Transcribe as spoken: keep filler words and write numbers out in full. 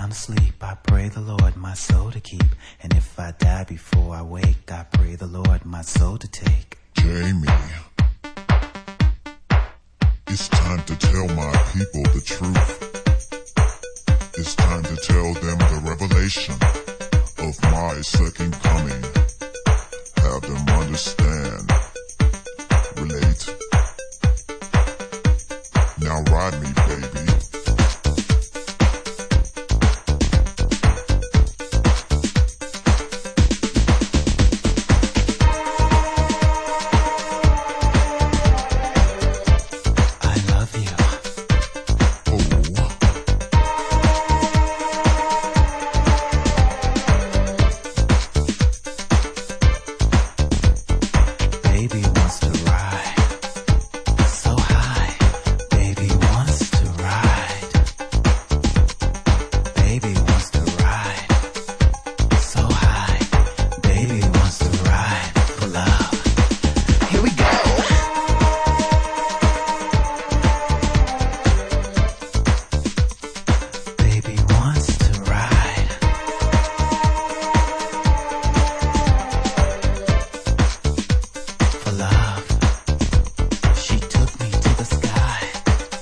to sleep, I pray the Lord my soul to keep. And if I die before I wake, I pray the Lord my soul to take. Jamie, it's time to tell my people the truth. It's time to tell them the revelation of my second coming. Have them understand, relate,